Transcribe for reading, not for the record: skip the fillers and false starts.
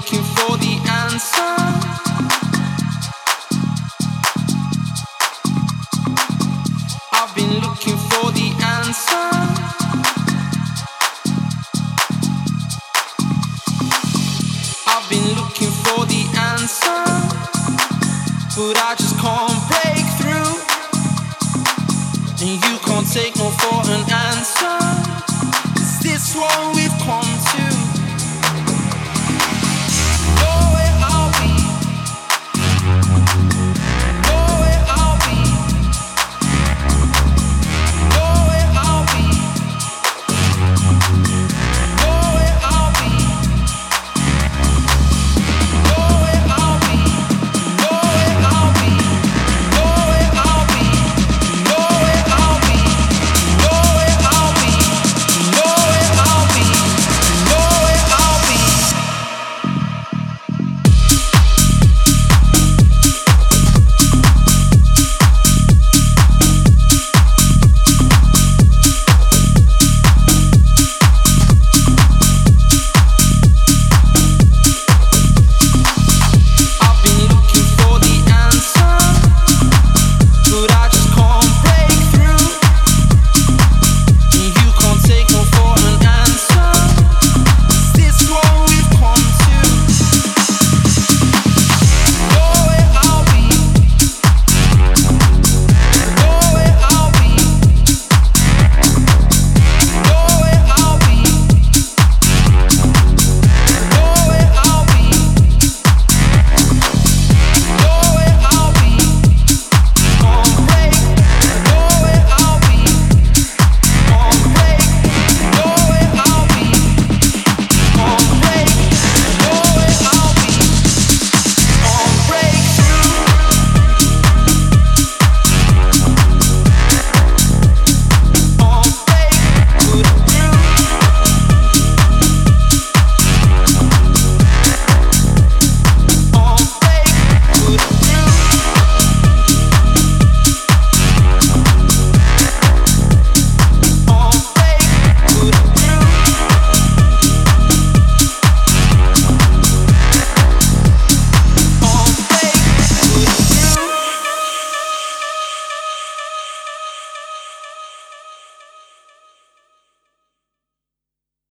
looking for the answer. I've been looking for the answer. I've been looking for the answer, but I just can't break through. And you can't take no for an answer. Is this what we've come